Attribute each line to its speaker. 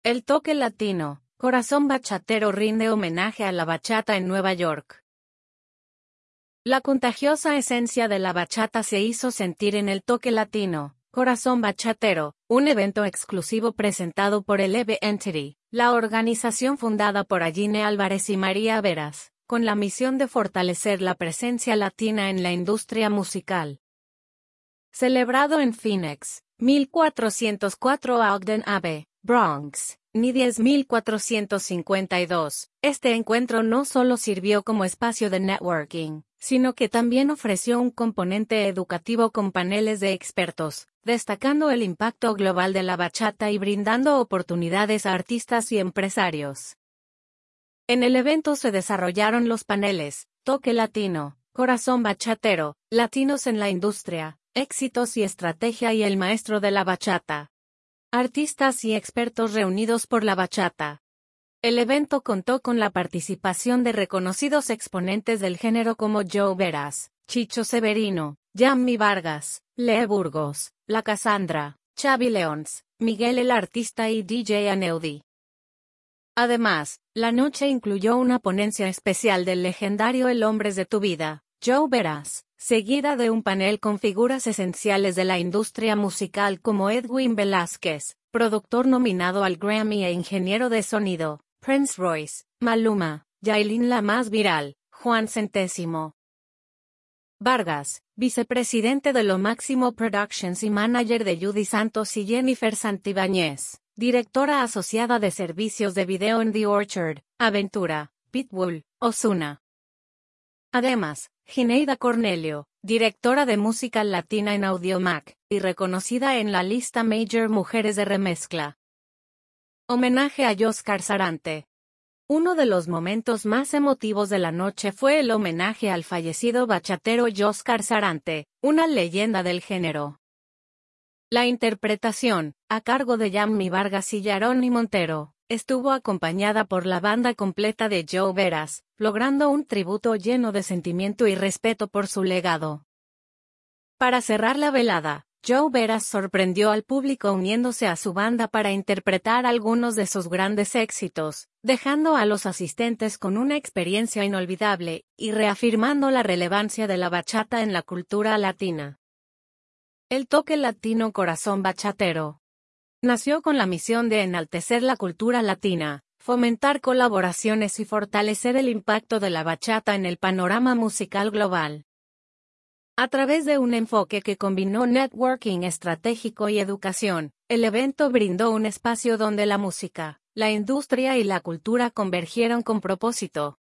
Speaker 1: El toque latino, Corazón Bachatero rinde homenaje a la bachata en Nueva York. La contagiosa esencia de la bachata se hizo sentir en el toque latino, Corazón Bachatero, un evento exclusivo presentado por el EVE Entity, la organización fundada por Agine Álvarez y María Veras, con la misión de fortalecer la presencia latina en la industria musical. Celebrado en Phoenix, 1404 Ogden Ave, Bronx, ni 10.452, este encuentro no solo sirvió como espacio de networking, sino que también ofreció un componente educativo con paneles de expertos, destacando el impacto global de la bachata y brindando oportunidades a artistas y empresarios. En el evento se desarrollaron los paneles, Toque Latino, Corazón Bachatero, Latinos en la Industria, Éxitos y Estrategia y el Maestro de la Bachata. Artistas y expertos reunidos por la bachata. El evento contó con la participación de reconocidos exponentes del género como Joe Veras, Chicho Severino, Yammi Vargas, Lee Burgos, La Cassandra, Xavi Leons, Miguel el Artista y DJ Aneudi. Además, la noche incluyó una ponencia especial del legendario El Hombres de tu Vida, Joe Veras, seguida de un panel con figuras esenciales de la industria musical como Edwin Velázquez, productor nominado al Grammy e ingeniero de sonido, Prince Royce, Maluma, Yailin la más viral, Juan Centésimo Vargas, vicepresidente de Lo Máximo Productions y manager de Judy Santos y Jennifer Santibáñez, directora asociada de servicios de video en The Orchard, Aventura, Pitbull, Ozuna. Además, Gineida Cornelio, directora de música latina en Audiomack, y reconocida en la lista Major Mujeres de Remezcla. Homenaje a Yoscar Sarante. Uno de los momentos más emotivos de la noche fue el homenaje al fallecido bachatero Yoscar Sarante, una leyenda del género. La interpretación, a cargo de Yammi Vargas y Yaroni Montero, estuvo acompañada por la banda completa de Joe Veras, logrando un tributo lleno de sentimiento y respeto por su legado. Para cerrar la velada, Joe Veras sorprendió al público uniéndose a su banda para interpretar algunos de sus grandes éxitos, dejando a los asistentes con una experiencia inolvidable, y reafirmando la relevancia de la bachata en la cultura latina. El toque latino Corazón Bachatero nació con la misión de enaltecer la cultura latina, fomentar colaboraciones y fortalecer el impacto de la bachata en el panorama musical global. A través de un enfoque que combinó networking estratégico y educación, el evento brindó un espacio donde la música, la industria y la cultura convergieron con propósito,